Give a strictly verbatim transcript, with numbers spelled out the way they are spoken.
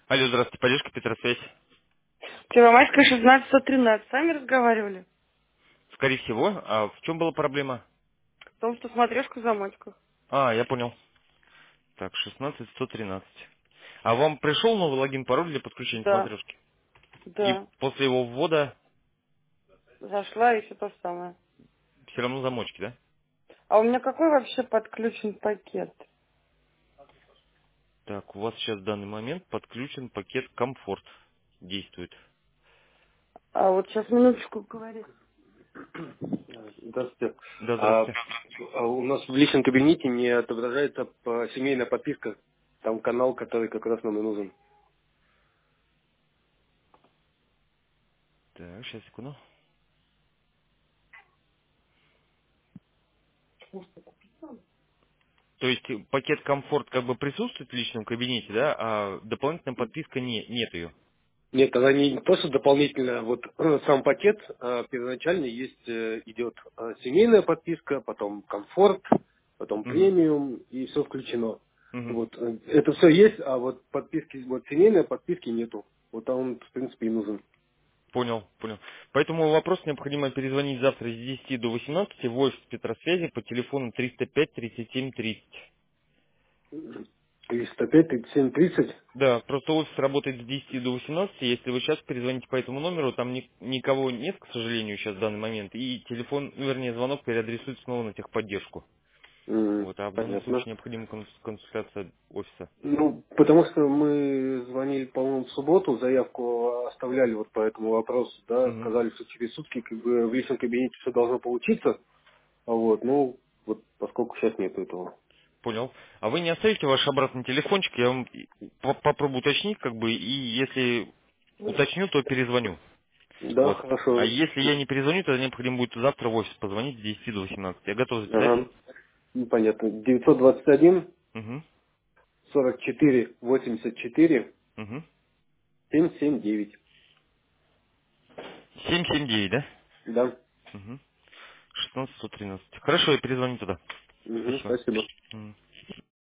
Алло, здравствуйте, поддержка Петросвязь. Первомайская, шестнадцать сто тринадцать. Сами разговаривали? Скорее всего, а в чем была проблема? В том, что смотрешка в замочках. А, я понял. Так, шестнадцать сто тринадцать. А вам пришел новый логин, пароль для подключения Да, смотрешки? И да. после его ввода Зашла и все то же самое. все равно замочки, да? А у меня какой вообще подключен пакет? Так, у вас сейчас в данный момент подключен пакет комфорт. Действует. А вот сейчас минуточку говори. Здравствуйте. Да, А, здравствуйте. а у нас в личном кабинете не отображается по- семейная подписка. Там канал, который как раз нам и нужен. Так, сейчас, секунду. То есть э, пакет комфорт как бы присутствует в личном кабинете, да, а дополнительная подписка не, нет ее. Нет, она не то, что дополнительно, вот сам пакет а, первоначально есть, э, идет а, семейная подписка, потом комфорт, потом Угу. премиум, и все включено. Угу. Вот, э, это все есть, а вот подписки, вот семейной подписки нету. Вот он, в принципе, и нужен. Понял, понял. Поэтому вопрос необходимо перезвонить завтра с десяти до восемнадцати в офис Петросвязи по телефону триста пять тридцать семь тридцать. триста пять тридцать семь тридцать. Да, просто офис работает с десяти до восемнадцати. Если вы сейчас перезвоните по этому номеру, там ни- никого нет, к сожалению, сейчас в данный момент. И телефон, ну, вернее, звонок переадресует снова на техподдержку. М, Вот, а в данном Понятно. случае необходима конс- консультация офиса. Ну, потому что мы звонили, по-моему, в субботу, заявку оставляли вот по этому вопросу, да, Мгм. сказали, что через сутки как бы в личном кабинете все должно получиться, а вот, ну, вот поскольку сейчас нету этого. Понял. А вы не оставите ваш обратный телефончик, я вам и- по- попробую уточнить, как бы, и если уточню, то перезвоню. Да, Вот. А хорошо. если я не перезвоню, тогда необходимо будет завтра в офис позвонить с десяти до восемнадцати. Я готов записать? Ага. Ну, понятно. девятьсот двадцать один Угу. сорок четыре восемьдесят четыре Угу. семь семь девять. семь семь девять, да? Да. Угу. шестнадцать сто тринадцать. Хорошо, я перезвоню туда. Угу, Спасибо. спасибо. Мгм.